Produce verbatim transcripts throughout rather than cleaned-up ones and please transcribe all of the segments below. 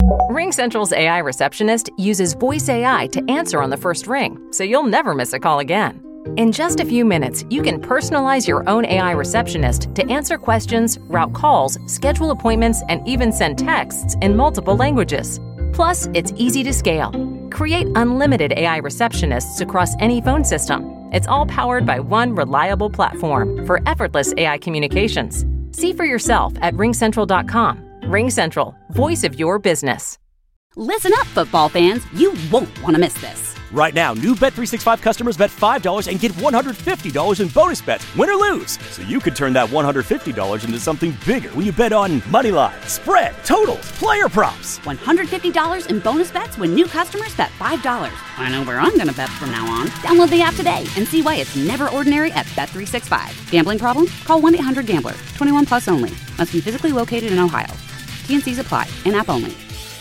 RingCentral's A I receptionist uses voice A I to answer on the first ring, so you'll never miss a call again. In just a few minutes, you can personalize your own A I receptionist to answer questions, route calls, schedule appointments, and even send texts in multiple languages. Plus, it's easy to scale. Create unlimited A I receptionists across any phone system. It's all powered by one reliable platform for effortless A I communications. See for yourself at ring central dot com. RingCentral, voice of your business. Listen up, football fans. You won't want to miss this. Right now, new Bet three sixty-five customers bet five dollars and get one hundred fifty dollars in bonus bets, win or lose. So you could turn that one hundred fifty dollars into something bigger when you bet on money line, spread, totals, player props. one hundred fifty dollars in bonus bets when new customers bet five dollars. I know where I'm going to bet from now on. Download the app today and see why it's never ordinary at Bet three sixty-five. Gambling problem? Call one eight hundred gambler. twenty-one plus only. Must be physically located in Ohio. T and C's apply. In-app only.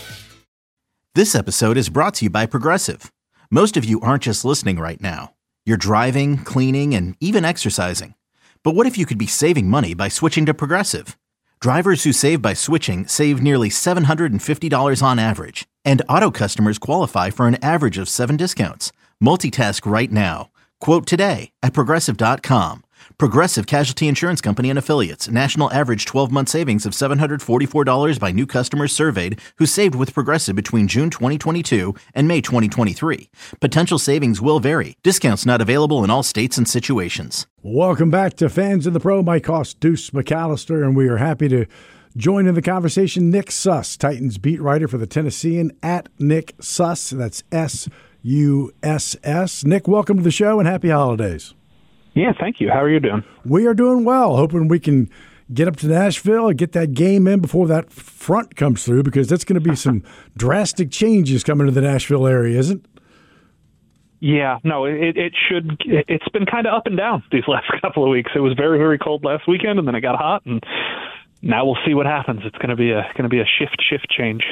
This episode is brought to you by Progressive. Most of you aren't just listening right now. You're driving, cleaning, and even exercising. But what if you could be saving money by switching to Progressive? Drivers who save by switching save nearly seven hundred fifty dollars on average. And auto customers qualify for an average of seven discounts. Multitask right now. Quote today at progressive dot com. Progressive Casualty Insurance Company and Affiliates. National average twelve-month savings of seven hundred forty-four dollars by new customers surveyed who saved with Progressive between June twenty twenty-two and May twenty twenty-three. Potential savings will vary. Discounts not available in all states and situations. Welcome back to Fans in the Pro. Mike Hoss, Deuce McAllister, and we are happy to join in the conversation Nick Suss, Titans beat writer for the Tennessean, at Nick Suss. That's S U S S. Nick, welcome to the show and happy holidays. Yeah, thank you. How are you doing? We are doing well. Hoping we can get up to Nashville and get that game in before that front comes through, because that's going to be some drastic changes coming to the Nashville area, isn't it? Yeah, no, it, it should. It's been kind of up and down these last couple of weeks. It was very, very cold last weekend, and then it got hot, and now we'll see what happens. It's going to be a going to be a shift, shift change.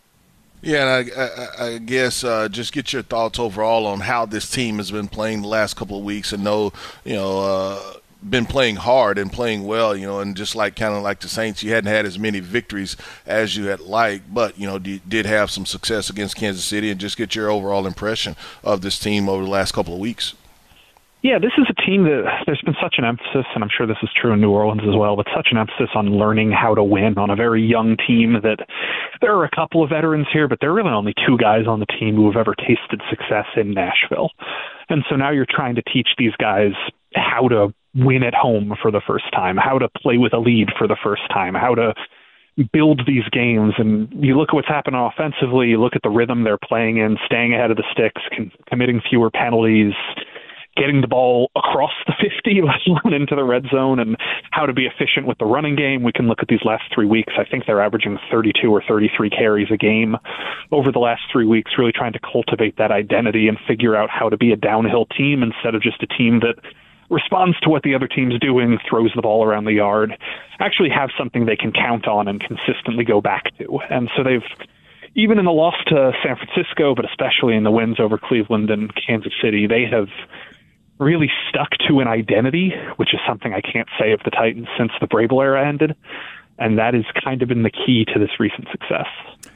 Yeah, and I, I, I guess uh, just get your thoughts overall on how this team has been playing the last couple of weeks, and know, you know, uh, been playing hard and playing well, you know, and just like kind of like the Saints, you hadn't had as many victories as you had liked, but, you know, d- did have some success against Kansas City, and just get your overall impression of this team over the last couple of weeks. Yeah, this is a team that there's been such an emphasis, and I'm sure this is true in New Orleans as well, but such an emphasis on learning how to win on a very young team that there are a couple of veterans here, but there are really only two guys on the team who have ever tasted success in Nashville. And so now you're trying to teach these guys how to win at home for the first time, how to play with a lead for the first time, how to build these games. And you look at what's happened offensively, you look at the rhythm they're playing in, staying ahead of the sticks, com- committing fewer penalties, getting the ball across the fifty, let alone into the red zone, and how to be efficient with the running game. We can look at these last three weeks. I think they're averaging thirty-two or thirty-three carries a game over the last three weeks, really trying to cultivate that identity and figure out how to be a downhill team instead of just a team that responds to what the other team's doing, throws the ball around the yard, actually have something they can count on and consistently go back to. And so they've, even in the loss to San Francisco, but especially in the wins over Cleveland and Kansas City, they have really stuck to an identity, which is something I can't say of the Titans since the Vrabel era ended. And that has kind of been the key to this recent success.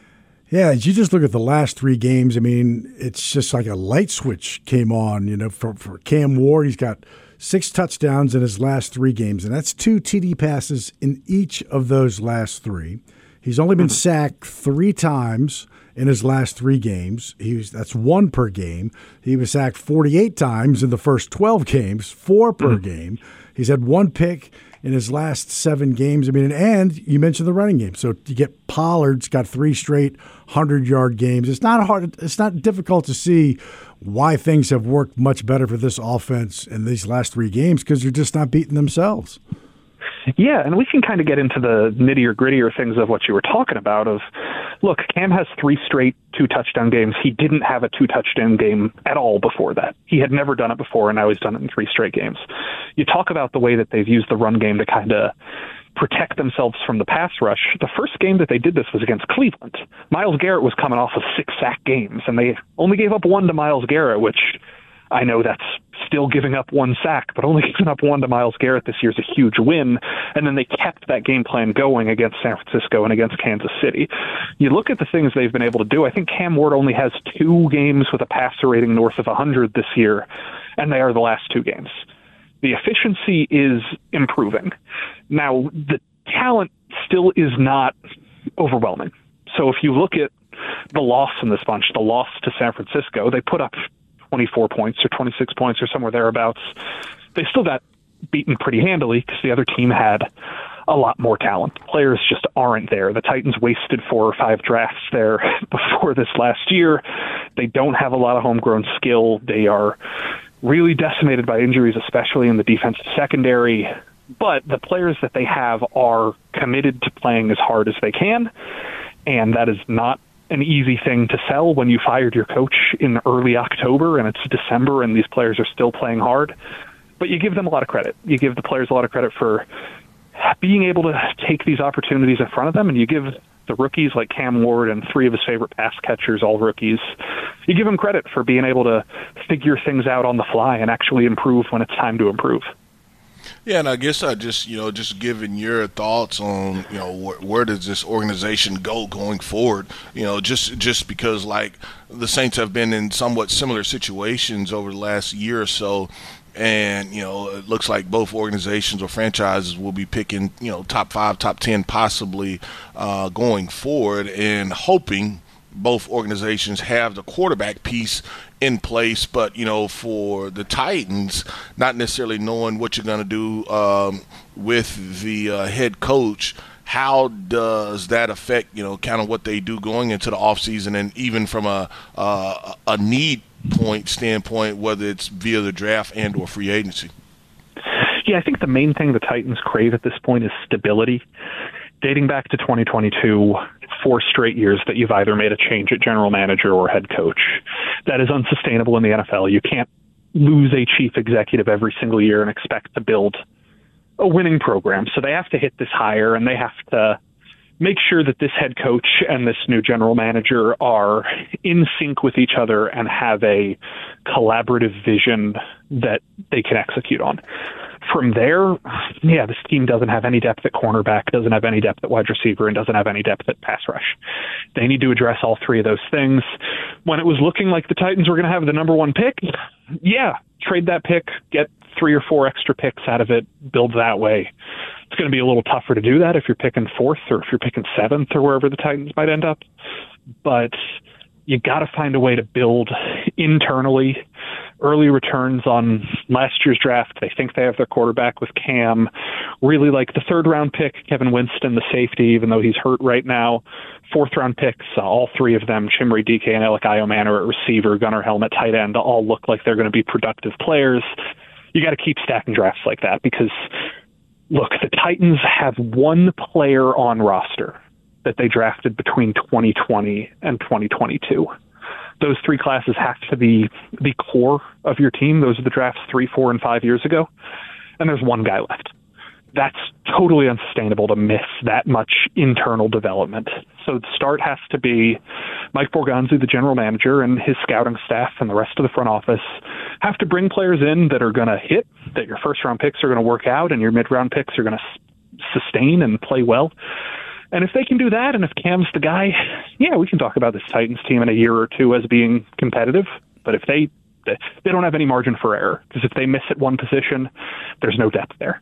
Yeah, as you just look at the last three games, I mean, it's just like a light switch came on, you know, for, for Cam Ward. He's got six touchdowns in his last three games, and that's two T D passes in each of those last three. He's only been mm-hmm. sacked three times in his last three games. He was, that's one per game. He was sacked forty-eight times in the first twelve games, four per mm-hmm. game. He's had one pick in his last seven games. I mean, and you mentioned the running game. So you get Pollard's got three straight hundred-yard games. It's not hard. It's not difficult to see why things have worked much better for this offense in these last three games, because they're just not beating themselves. Yeah, and we can kind of get into the nittier grittier things of what you were talking about of, look, Cam has three straight two-touchdown games. He didn't have a two-touchdown game at all before that. He had never done it before, and now he's done it in three straight games. You talk about the way that they've used the run game to kind of protect themselves from the pass rush. The first game that they did this was against Cleveland. Myles Garrett was coming off of six sack games, and they only gave up one to Myles Garrett, which I know that's still giving up one sack, but only giving up one to Myles Garrett this year is a huge win. And then they kept that game plan going against San Francisco and against Kansas City. You look at the things they've been able to do. I think Cam Ward only has two games with a passer rating north of one hundred this year, and they are the last two games. The efficiency is improving. Now, the talent still is not overwhelming. So if you look at the loss in this bunch, the loss to San Francisco, they put up twenty-four points or twenty-six points or somewhere thereabouts. They still got beaten pretty handily because the other team had a lot more talent. Players just aren't there. The Titans wasted four or five drafts there before this last year. They don't have a lot of homegrown skill. They are really decimated by injuries, especially in the defensive secondary. But the players that they have are committed to playing as hard as they can, and that is not an easy thing to sell when you fired your coach in early October and it's December and these players are still playing hard. But you give them a lot of credit. You give the players a lot of credit for being able to take these opportunities in front of them, and you give the rookies like Cam Ward and three of his favorite pass catchers, all rookies, you give them credit for being able to figure things out on the fly and actually improve when it's time to improve. Yeah, and I guess I just, you know, just giving your thoughts on, you know, wh- where does this organization go going forward? You know, just just because, like, the Saints have been in somewhat similar situations over the last year or so, and, you know, it looks like both organizations or franchises will be picking, you know, top five, top ten possibly uh, going forward, and hoping both organizations have the quarterback piece in place. But, you know, for the Titans, not necessarily knowing what you're going to do um, with the uh, head coach, how does that affect, you know, kind of what they do going into the offseason, and even from a uh, a need point standpoint, whether it's via the draft and or free agency? Yeah, I think the main thing the Titans crave at this point is stability. Dating back to twenty twenty-two, four straight years that you've either made a change at general manager or head coach. That is unsustainable in the N F L. You can't lose a chief executive every single year and expect to build a winning program. So they have to hit this higher, and they have to make sure that this head coach and this new general manager are in sync with each other and have a collaborative vision that they can execute on. From there, yeah, this team doesn't have any depth at cornerback, doesn't have any depth at wide receiver, and doesn't have any depth at pass rush. They need to address all three of those things. When it was looking like the Titans were going to have the number one pick, yeah, trade that pick, get three or four extra picks out of it, build that way. It's going to be a little tougher to do that if you're picking fourth or if you're picking seventh or wherever the Titans might end up. But you got to find a way to build internally. Early returns on last year's draft. They think they have their quarterback with Cam. Really like the third round pick, Kevin Winston, the safety, even though he's hurt right now. Fourth round picks, uh, all three of them, Chimere D K and Alec Iomanor at receiver, Gunnar Helm at tight end, all look like they're going to be productive players. You got to keep stacking drafts like that because, look, the Titans have one player on roster that they drafted between twenty twenty and twenty twenty-two. Those three classes have to be the core of your team. Those are the drafts three, four, and five years ago. And there's one guy left. That's totally unsustainable to miss that much internal development. So the start has to be Mike Borgonzi, the general manager, and his scouting staff and the rest of the front office have to bring players in that are going to hit, that your first-round picks are going to work out, and your mid-round picks are going to s- sustain and play well. And if they can do that, and if Cam's the guy, yeah, we can talk about this Titans team in a year or two as being competitive. But if they they don't have any margin for error, because if they miss at one position, there's no depth there.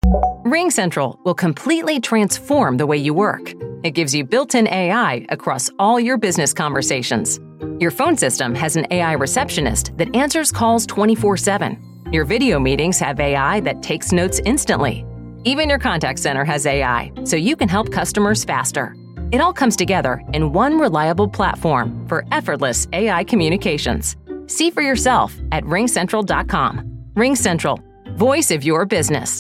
RingCentral will completely transform the way you work. It gives you built-in A I across all your business conversations. Your phone system has an A I receptionist that answers calls twenty-four seven. Your video meetings have A I that takes notes instantly. Even your contact center has A I, so you can help customers faster. It all comes together in one reliable platform for effortless A I communications. See for yourself at ring central dot com. RingCentral, voice of your business.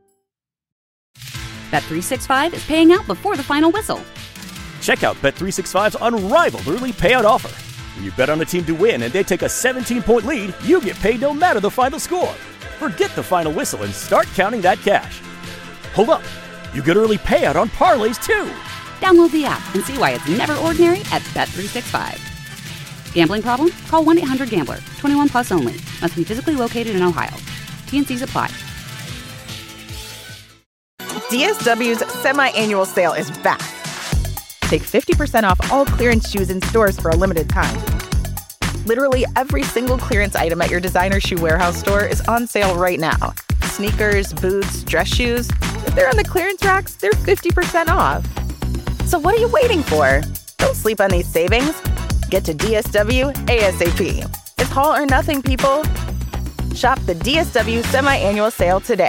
Bet three sixty-five is paying out before the final whistle. Check out Bet three sixty-five's unrivaled early payout offer. When you bet on a team to win and they take a seventeen-point lead, you get paid no matter the final score. Forget the final whistle and start counting that cash. Hold up, you get early payout on parlays too. Download the app and see why it's never ordinary at Bet three sixty-five. Gambling problem? Call one eight hundred gambler. twenty-one plus only. Must be physically located in Ohio. T N Cs apply. D S W's semi-annual sale is back. Take fifty percent off all clearance shoes in stores for a limited time. Literally every single clearance item at your designer shoe warehouse store is on sale right now. Sneakers, boots, dress shoes. If they're on the clearance racks, they're fifty percent off. So what are you waiting for? Don't sleep on these savings. Get to D S W ASAP. It's haul or nothing, people. Shop the D S W semi-annual sale today.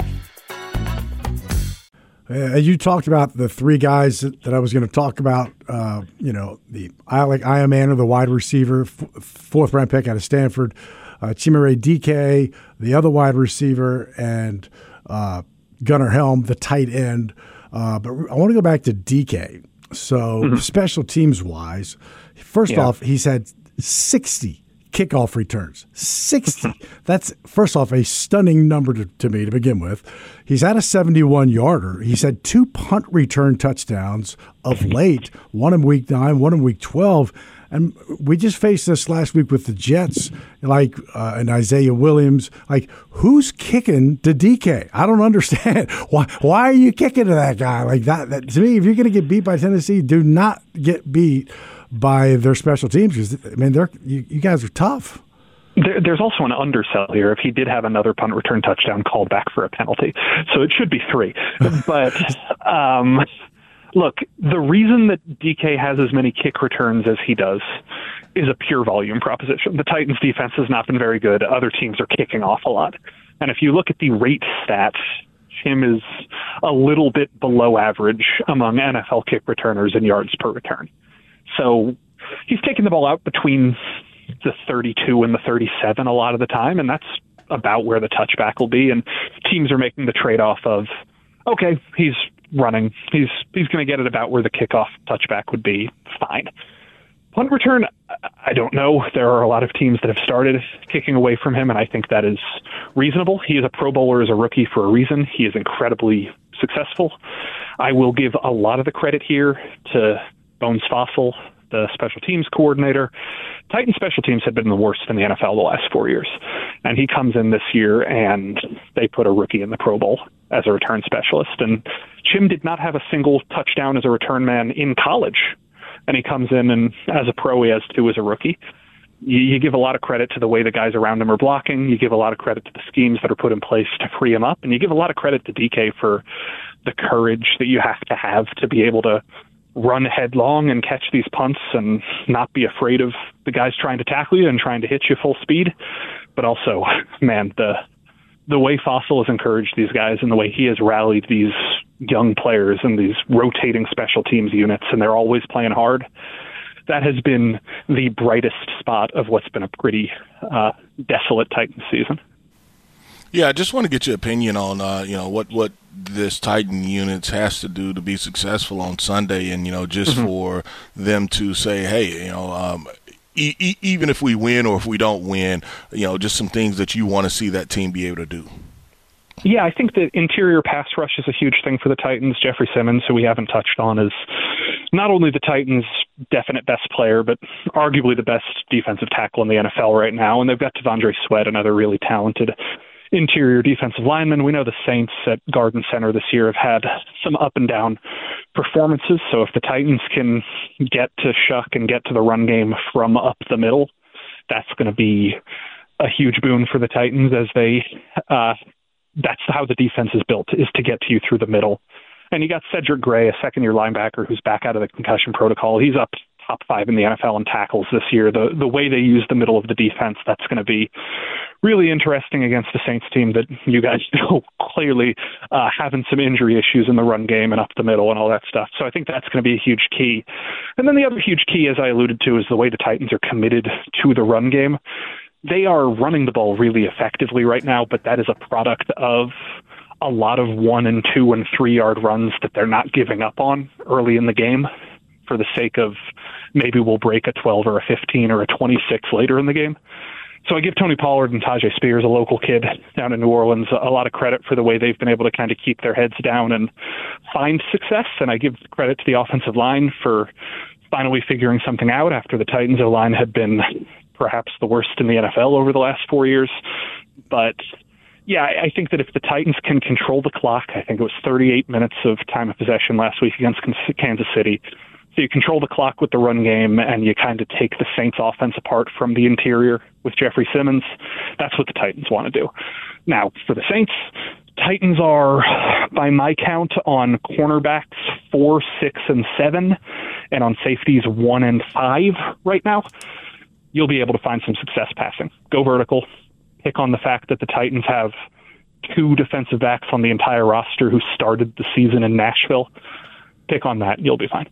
Uh, you talked about the three guys that, that I was going to talk about. Uh, you know, the Alec Iamanu, the wide receiver, f- fourth round pick out of Stanford, uh, Chimere Dike, the other wide receiver, and uh, Gunnar Helm, the tight end. Uh, but I want to go back to D K. So mm-hmm. special teams wise, first yeah. off, he's had sixty kickoff returns. sixty. That's, first off, a stunning number to, to me to begin with. He's had a seventy-one yarder. He's had two punt return touchdowns of late, one in week nine, one in week twelve. And we just faced this last week with the Jets, like, uh, and Isaiah Williams. Like, who's kicking to D K? I don't understand. Why Why are you kicking to that guy? Like, that, that to me, if you're going to get beat by Tennessee, do not get beat by their special teams. Because, I mean, they're you, you guys are tough. There, there's also an undersell here if he did have another punt return touchdown called back for a penalty. So it should be three. But um, look, the reason that D K has as many kick returns as he does is a pure volume proposition. The Titans' defense has not been very good. Other teams are kicking off a lot. And if you look at the rate stats, Jim is a little bit below average among N F L kick returners in yards per return. So he's taking the ball out between the thirty-two and the thirty-seven a lot of the time, and that's about where the touchback will be. And teams are making the trade-off of, okay, he's running. He's he's going to get it about where the kickoff touchback would be. Fine. Punt return, I don't know. There are a lot of teams that have started kicking away from him, and I think that is reasonable. He is a Pro Bowler as a rookie for a reason. He is incredibly successful. I will give a lot of the credit here to Bones Fossil, the special teams coordinator. Titan special teams have been the worst in the N F L the last four years. And he comes in this year and they put a rookie in the Pro Bowl as a return specialist. And Chim did not have a single touchdown as a return man in college. And he comes in and as a pro, he has two as a rookie. You, you give a lot of credit to the way the guys around him are blocking. You give a lot of credit to the schemes that are put in place to free him up. And you give a lot of credit to D K for the courage that you have to have to be able to run headlong and catch these punts and not be afraid of the guys trying to tackle you and trying to hit you full speed. But also, man, the the way Fossil has encouraged these guys and the way he has rallied these young players and these rotating special teams units, and they're always playing hard, that has been the brightest spot of what's been a pretty uh, desolate Titans season. Yeah, I just want to get your opinion on, uh, you know, what, what this Titan unit has to do to be successful on Sunday, and, you know, just mm-hmm. for them to say, hey, you know, um, e- e- even if we win or if we don't win, you know, just some things that you want to see that team be able to do. Yeah, I think the interior pass rush is a huge thing for the Titans. Jeffrey Simmons, who we haven't touched on, is not only the Titans' definite best player, but arguably the best defensive tackle in the N F L right now. And they've got Devondre Sweat, another really talented interior defensive lineman. We know the Saints at Garden Center this year have had some up and down performances. So if the Titans can get to Shuck and get to the run game from up the middle, that's going to be a huge boon for the Titans as they, uh, that's how the defense is built, is to get to you through the middle. And you got Cedric Gray, a second-year linebacker who's back out of the concussion protocol. He's up top five in the N F L in tackles this year. The the way they use the middle of the defense, that's going to be really interesting against the Saints team that you guys know clearly uh, having some injury issues in the run game and up the middle and all that stuff. So I think that's going to be a huge key. And then the other huge key, as I alluded to, is the way the Titans are committed to the run game. They are running the ball really effectively right now, but that is a product of a lot of one and two and three yard runs that they're not giving up on early in the game for the sake of maybe we'll break a twelve or a fifteen or a twenty-six later in the game. So I give Tony Pollard and Tajay Spears, a local kid down in New Orleans, a lot of credit for the way they've been able to kind of keep their heads down and find success. And I give credit to the offensive line for finally figuring something out after the Titans O-line had been perhaps the worst in the N F L over the last four years. But yeah, I think that if the Titans can control the clock, I think it was thirty-eight minutes of time of possession last week against Kansas City. So you control the clock with the run game and you kind of take the Saints offense apart from the interior with Jeffrey Simmons. That's what the Titans want to do. Now, for the Saints, Titans are, by my count, on cornerbacks four, six, and seven, and on safeties one and five right now. You'll be able to find some success passing. Go vertical. Pick on the fact that the Titans have two defensive backs on the entire roster who started the season in Nashville. Pick on that. You'll be fine.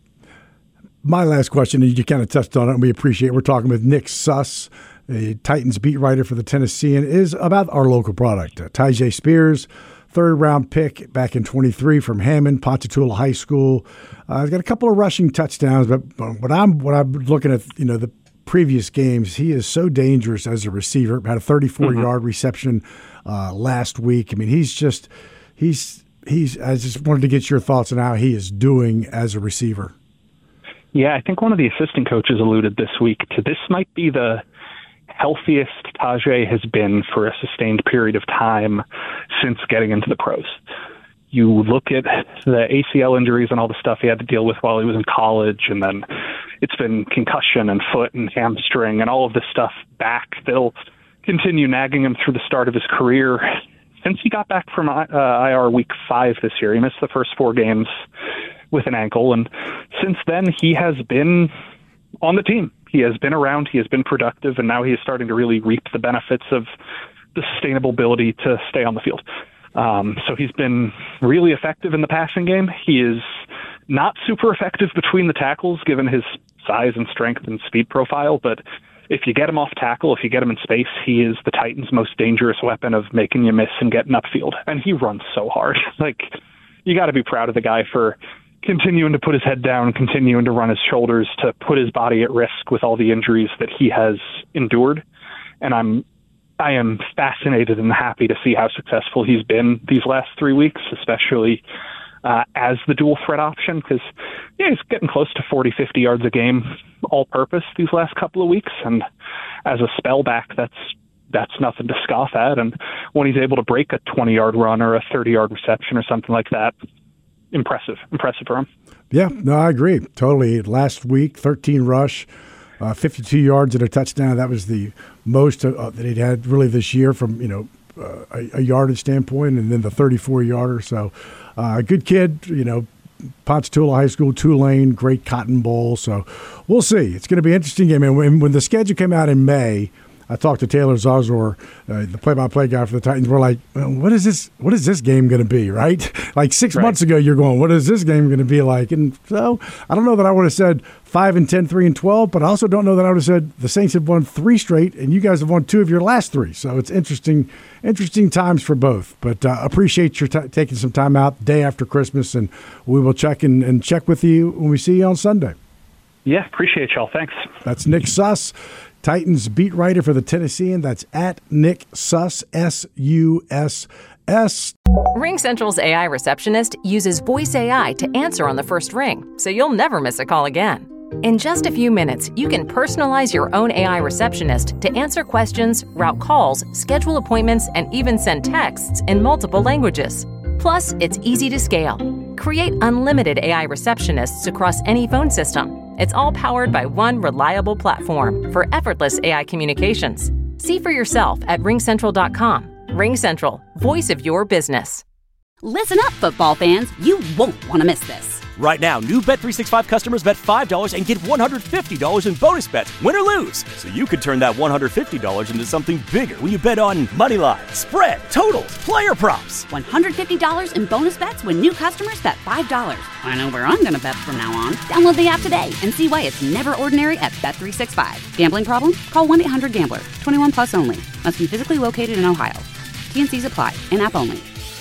My last question, and you kind of touched on it, and we appreciate it. We're talking with Nick Suss, the Titans beat writer for the Tennessean, is about our local product. Uh, Tyjae Spears, third-round pick back in twenty-three from Hammond, Ponchatoula High School. Uh, he's got a couple of rushing touchdowns, but, but what I'm what I'm looking at, you know, the previous games, he is so dangerous as a receiver. Had a thirty-four yard mm-hmm. reception uh, last week. I mean, he's just he's he's. I just wanted to get your thoughts on how he is doing as a receiver. Yeah, I think one of the assistant coaches alluded this week to this might be the healthiest Tyjae has been for a sustained period of time since getting into the pros. You look at the A C L injuries and all the stuff he had to deal with while he was in college, and then it's been concussion and foot and hamstring and all of this stuff back that'll continue nagging him through the start of his career. Since he got back from uh, I R week five this year, he missed the first four games with an ankle, and since then he has been on the team. He has been around, he has been productive, and now he is starting to really reap the benefits of the sustainable ability to stay on the field. Um, so he's been really effective in the passing game. He is not super effective between the tackles, given his size and strength and speed profile, but if you get him off tackle, if you get him in space, he is the Titans' most dangerous weapon of making you miss and getting upfield. And he runs so hard. Like, you got to be proud of the guy for continuing to put his head down, continuing to run his shoulders, to put his body at risk with all the injuries that he has endured. And I'm, I am fascinated and happy to see how successful he's been these last three weeks, especially uh, as the dual threat option, because yeah, he's getting close to forty, fifty yards a game all purpose these last couple of weeks. And as a spell back, that's, that's nothing to scoff at. And when he's able to break a twenty yard run or a thirty yard reception or something like that, Impressive, impressive for him. Yeah, no, I agree. Totally. Last week, thirteen rush, uh, fifty-two yards and a touchdown. That was the most uh, that he'd had really this year from, you know, uh, a, a yardage standpoint, and then the thirty-four yarder. So a uh, good kid, you know, Ponchatoula High School, Tulane, great Cotton Bowl. So we'll see. It's going to be an interesting game. And when, when the schedule came out in May, I talked to Taylor Zarzor, uh, the play-by-play guy for the Titans. We're like, well, what is this? What is this game going to be? Right? Like six right. months ago, you're going, what is this game going to be like? And so I don't know that I would have said five and ten, three and twelve, but I also don't know that I would have said the Saints have won three straight, and you guys have won two of your last three. So it's interesting, interesting times for both. But uh, appreciate your t- taking some time out day after Christmas, and we will check in and check with you when we see you on Sunday. Yeah, appreciate y'all. Thanks. That's Nick Suss, Titans beat writer for the Tennessean. That's at Nick Suss, S U S S. RingCentral's A I receptionist uses voice A I to answer on the first ring, so you'll never miss a call again. In just a few minutes, you can personalize your own A I receptionist to answer questions, route calls, schedule appointments, and even send texts in multiple languages. Plus, it's easy to scale. Create unlimited A I receptionists across any phone system. It's all powered by one reliable platform for effortless A I communications. See for yourself at ring central dot com. RingCentral, voice of your business. Listen up, football fans. You won't want to miss this. Right now, new Bet three sixty-five customers bet five dollars and get one hundred fifty dollars in bonus bets, win or lose. So you could turn that one hundred fifty dollars into something bigger when you bet on money line, spread, totals, player props. one hundred fifty dollars in bonus bets when new customers bet five dollars. I know where I'm going to bet from now on. Download the app today and see why it's never ordinary at Bet three sixty-five. Gambling problem? Call one eight hundred gambler. twenty-one plus only. Must be physically located in Ohio. T N Cs apply. In-app only.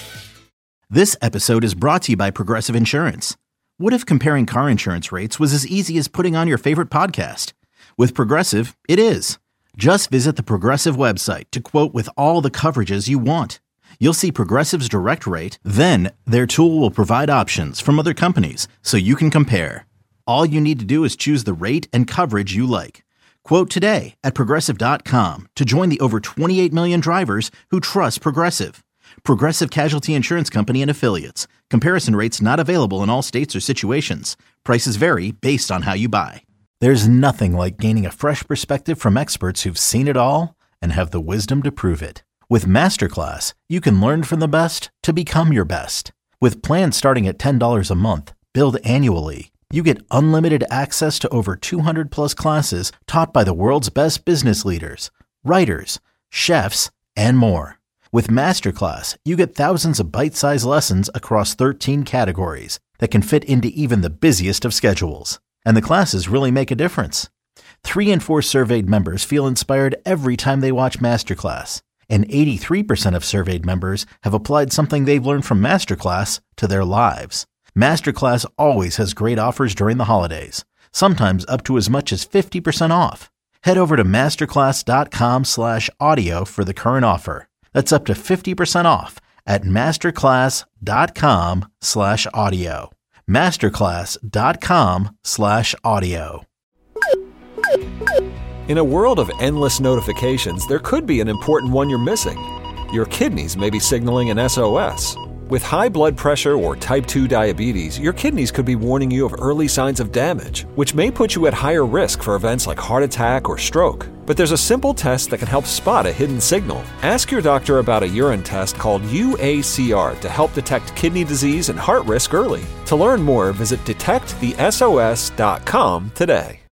This episode is brought to you by Progressive Insurance. What if comparing car insurance rates was as easy as putting on your favorite podcast? With Progressive, it is. Just visit the Progressive website to quote with all the coverages you want. You'll see Progressive's direct rate, then their tool will provide options from other companies so you can compare. All you need to do is choose the rate and coverage you like. Quote today at Progressive dot com to join the over twenty-eight million drivers who trust Progressive. Progressive Casualty Insurance Company and Affiliates. Comparison rates not available in all states or situations. Prices vary based on how you buy. There's nothing like gaining a fresh perspective from experts who've seen it all and have the wisdom to prove it. With Masterclass, you can learn from the best to become your best. With plans starting at ten dollars a month, billed annually, you get unlimited access to over two hundred plus classes taught by the world's best business leaders, writers, chefs, and more. With Masterclass, you get thousands of bite-sized lessons across thirteen categories that can fit into even the busiest of schedules. And the classes really make a difference. Three in four surveyed members feel inspired every time they watch Masterclass. And eighty-three percent of surveyed members have applied something they've learned from Masterclass to their lives. Masterclass always has great offers during the holidays, sometimes up to as much as fifty percent off. Head over to masterclass.com slash audio for the current offer. That's up to fifty percent off at masterclass.com slash audio. Masterclass.com slash audio. In a world of endless notifications, there could be an important one you're missing. Your kidneys may be signaling an S O S. With high blood pressure or type two diabetes, your kidneys could be warning you of early signs of damage, which may put you at higher risk for events like heart attack or stroke. But there's a simple test that can help spot a hidden signal. Ask your doctor about a urine test called U A C R to help detect kidney disease and heart risk early. To learn more, visit detect the S O S dot com today.